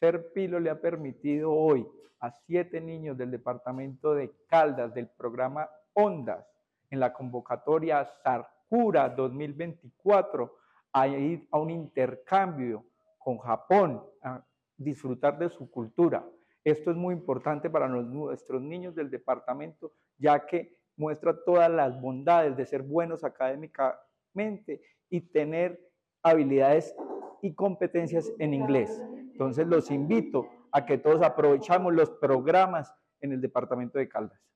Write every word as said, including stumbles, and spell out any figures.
Ser Pilo le ha permitido hoy a siete niños del departamento de Caldas, del programa Ondas, en la convocatoria Sarcura dos mil veinticuatro, a ir a un intercambio con Japón, a disfrutar de su cultura. Esto es muy importante para los, nuestros niños del departamento, ya que muestra todas las bondades de ser buenos académicamente y tener habilidades y competencias en inglés. Entonces los invito a que todos aprovechamos los programas en el departamento de Caldas.